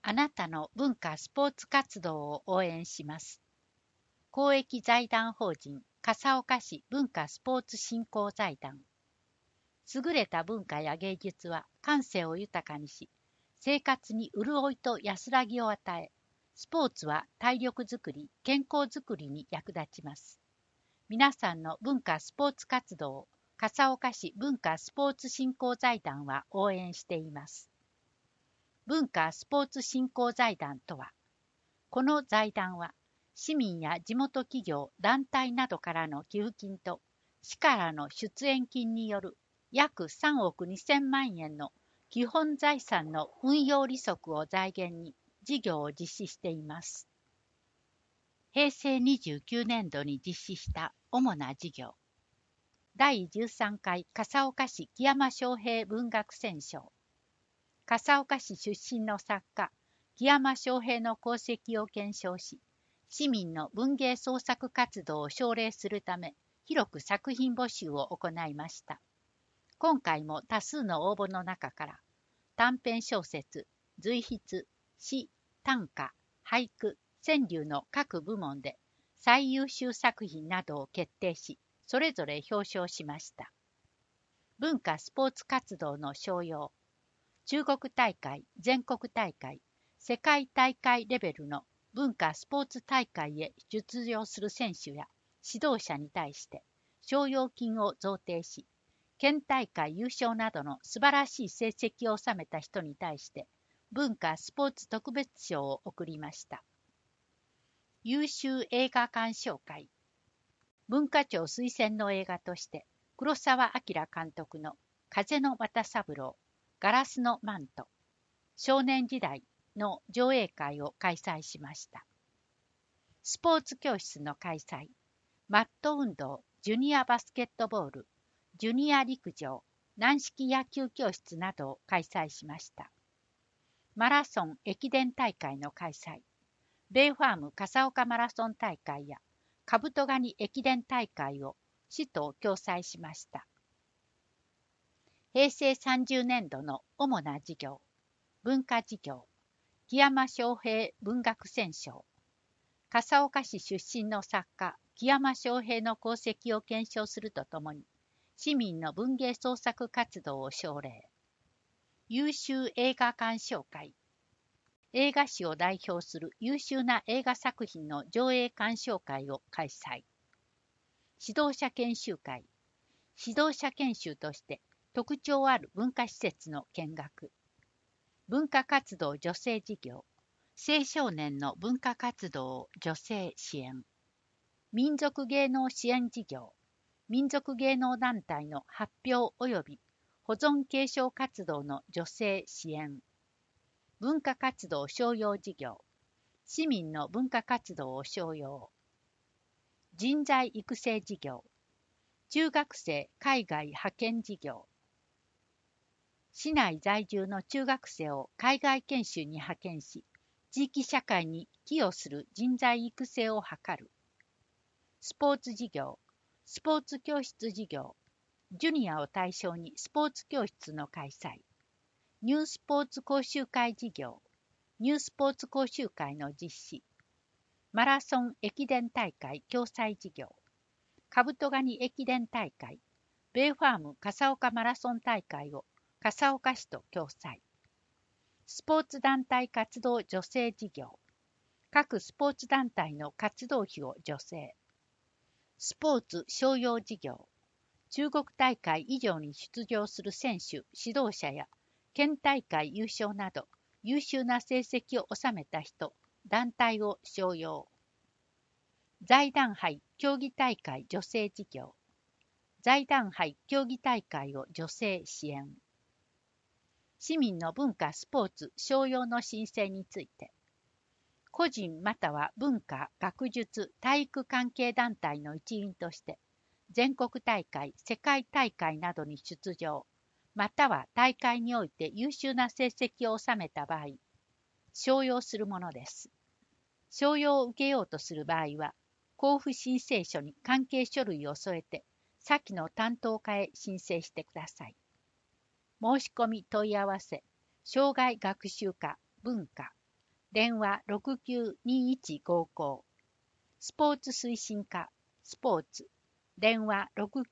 あなたの文化スポーツ活動を応援します。公益財団法人笠岡市文化スポーツ振興財団。優れた文化や芸術は感性を豊かにし、生活に潤いと安らぎを与え、スポーツは体力づくり、健康づくりに役立ちます。皆さんの文化スポーツ活動を笠岡市文化スポーツ振興財団は応援しています。文化スポーツ振興財団とは、この財団は市民や地元企業、団体などからの寄付金と市からの出演金による約3億2000万円の基本財産の運用利息を財源に事業を実施しています。平成29年度に実施した主な事業。第13回笠岡市木山昌平文学選奨。笠岡市出身の作家、木山昌平の功績を検証し、市民の文芸創作活動を奨励するため、広く作品募集を行いました。今回も多数の応募の中から、短編小説、随筆、詩、短歌、俳句、川柳の各部門で最優秀作品などを決定し、それぞれ表彰しました。文化スポーツ活動の賞用。中国大会、全国大会、世界大会レベルの文化スポーツ大会へ出場する選手や指導者に対して賞与金を贈呈し、県大会優勝などの素晴らしい成績を収めた人に対して文化スポーツ特別賞を贈りました。優秀映画鑑賞会。文化庁推薦の映画として黒澤明監督の風の又三郎、ガラスのマント、少年時代の上映会を開催しました。スポーツ教室の開催、マット運動、ジュニアバスケットボール、ジュニア陸上、軟式野球教室などを開催しました。マラソン駅伝大会の開催、ベイファーム笠岡マラソン大会やカブトガニ駅伝大会を市と共催しました。平成30年度の主な事業。文化事業。木山昌平文学選奨。笠岡市出身の作家、木山昌平の功績を検証するとともに、市民の文芸創作活動を奨励。優秀映画鑑賞会。映画史を代表する優秀な映画作品の上映鑑賞会を開催。指導者研修会。指導者研修として特徴ある文化施設の見学。文化活動助成事業。青少年の文化活動を助成支援。民族芸能支援事業。民族芸能団体の発表及び保存継承活動の助成支援。文化活動商用事業。市民の文化活動を商用。人材育成事業。中学生海外派遣事業。市内在住の中学生を海外研修に派遣し、地域社会に寄与する人材育成を図る。スポーツ事業、スポーツ教室事業、ジュニアを対象にスポーツ教室の開催。ニュースポーツ講習会事業、ニュースポーツ講習会の実施。マラソン駅伝大会共催事業。カブトガニ駅伝大会、ベイファーム笠岡マラソン大会を笠岡市と共催。スポーツ団体活動助成事業。各スポーツ団体の活動費を助成。スポーツ商用事業。中国大会以上に出場する選手、指導者や県大会優勝など優秀な成績を収めた人、団体を賞用。財団杯競技大会助成事業。財団杯競技大会を助成支援。市民の文化スポーツ商用の申請について、個人または文化、学術、体育関係団体の一員として、全国大会、世界大会などに出場、または大会において優秀な成績を収めた場合、賞用するものです。賞用を受けようとする場合は、交付申請書に関係書類を添えて、先の担当課へ申請してください。申し込み問い合わせ、障害学習課文化電話692155。スポーツ推進課、スポーツ、電話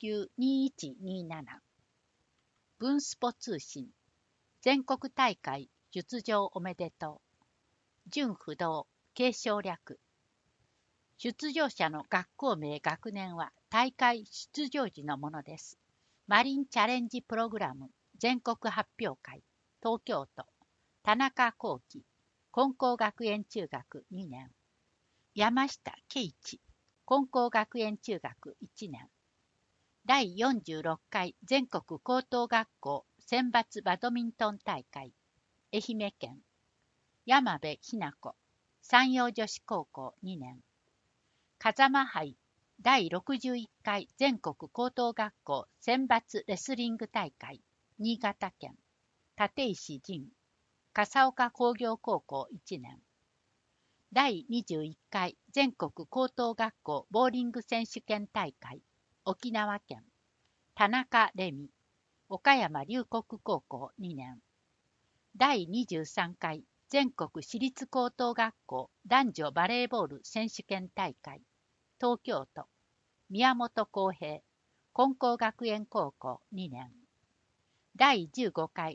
692127。文スポ通信、全国大会出場おめでとう。準不動、継承略。出場者の学校名学年は大会出場時のものです。マリンチャレンジプログラム全国発表会、東京都、田中幸喜、金光学園中学2年。山下圭一、金光学園中学1年。第46回全国高等学校選抜バドミントン大会、愛媛県。山部ひな子、山陽女子高校2年。風間杯第61回全国高等学校選抜レスリング大会、新潟県。立石仁、笠岡工業高校1年。第21回全国高等学校ボーリング選手権大会、沖縄県。田中レミ、岡山龍谷高校2年。第23回全国私立高等学校男女バレーボール選手権大会、東京都、宮本浩平、金光学園高校2年。第15回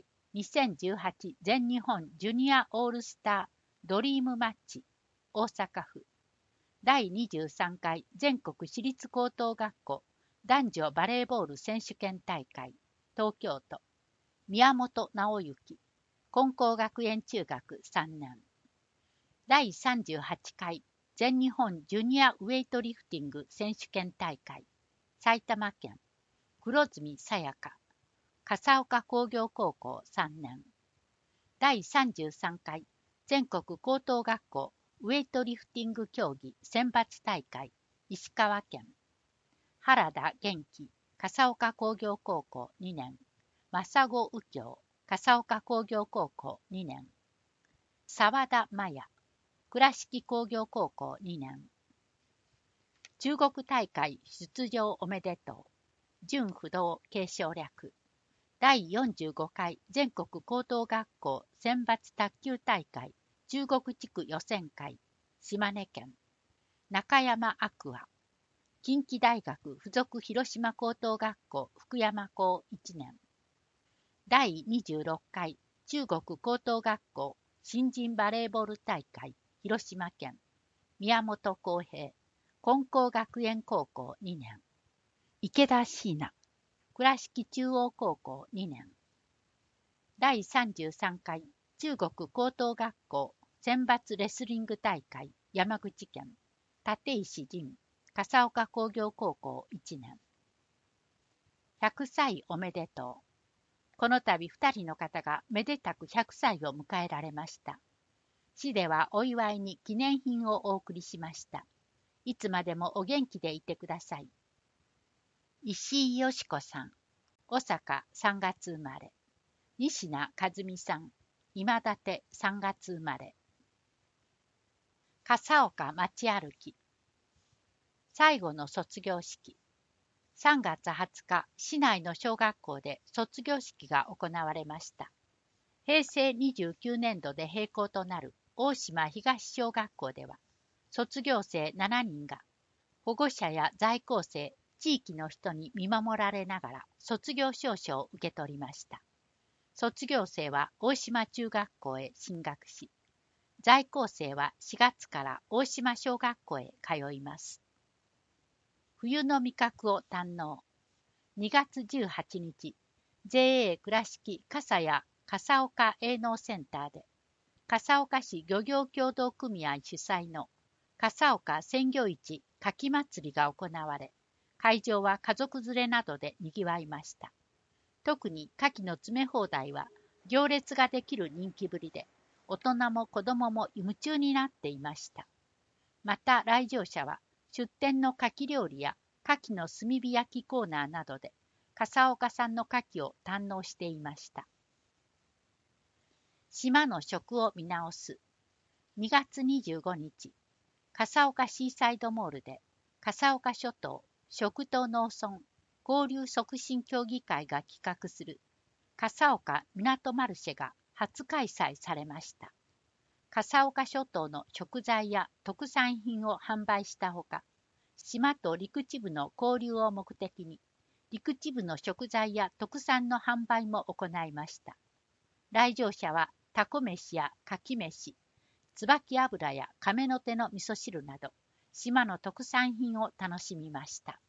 2018全日本ジュニアオールスタードリームマッチ、大阪府。第23回全国私立高等学校男女バレーボール選手権大会、東京都、宮本直之、金光学園中学3年。第38回全日本ジュニアウェイトリフティング選手権大会、埼玉県。黒住さやか、笠岡工業高校3年。第33回全国高等学校ウェイトリフティング競技選抜大会、石川県。原田元気、笠岡工業高校2年。正子右京、笠岡工業高校2年。沢田真也、倉敷工業高校2年。中国大会出場おめでとう。準不動継承略。第45回全国高等学校選抜卓球大会中国地区予選会、島根県。中山アクア、近畿大学附属広島高等学校福山校1年。第26回中国高等学校新人バレーボール大会広島県。宮本浩平、金光学園高校2年。池田椎名、倉敷中央高校2年。第33回中国高等学校選抜レスリング大会山口県。立石仁、笠岡工業高校1年。100歳おめでとう。この度2人の方がめでたく100歳を迎えられました。市ではお祝いに記念品をお送りしました。いつまでもお元気でいてください。石井よし子さん、大阪3月生まれ。西名和美さん、今立3月生まれ。笠岡町歩き。最後の卒業式。3月20日、市内の小学校で卒業式が行われました。平成29年度で閉校となる大島東小学校では、卒業生7人が保護者や在校生、地域の人に見守られながら卒業証書を受け取りました。卒業生は大島中学校へ進学し、在校生は4月から大島小学校へ通います。冬の味覚を堪能。2月18日、JA 倉敷笠谷笠岡営農センターで、笠岡市漁業協同組合主催の笠岡鮮魚市牡蠣祭りが行われ、会場は家族連れなどで賑わいました。特に牡蠣の詰め放題は行列ができる人気ぶりで、大人も子供も夢中になっていました。また来場者は出店の牡蠣料理や牡蠣の炭火焼きコーナーなどで笠岡産の牡蠣を堪能していました。島の食を見直す。2月25日、笠岡シーサイドモールで笠岡諸島食と農村交流促進協議会が企画する笠岡港マルシェが初開催されました。 笠岡諸島の食材や特産品を販売したほか、島と陸地部の交流を目的に、陸地部の食材や特産の販売も行いました。来場者はタコ飯やカキ飯、椿油や亀の手の味噌汁など、島の特産品を楽しみました。